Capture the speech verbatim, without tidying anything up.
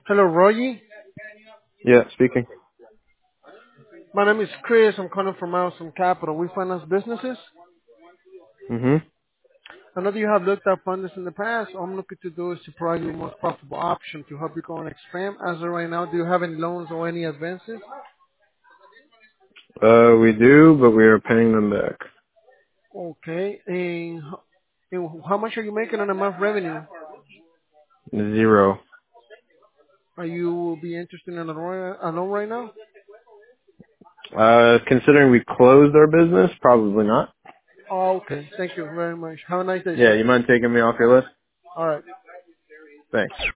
Hello, Roy. Yeah, speaking. My name is Chris. I'm calling from Milestone Capital. We finance businesses. Mhm. I know that you have looked at funders in the past. All I'm looking to do is to provide you the most profitable option to help you go and expand. As of right now, do you have any loans or any advances? Uh, we do, but we are paying them back. Okay. And, ho- and how much are you making on a month revenue? Zero. Are you be interested in a loan a loan right now? Uh, considering we closed our business, probably not. Oh, okay. Thank you very much. Have a nice day, Yeah, sir. you mind taking me off your list? All right. Thanks.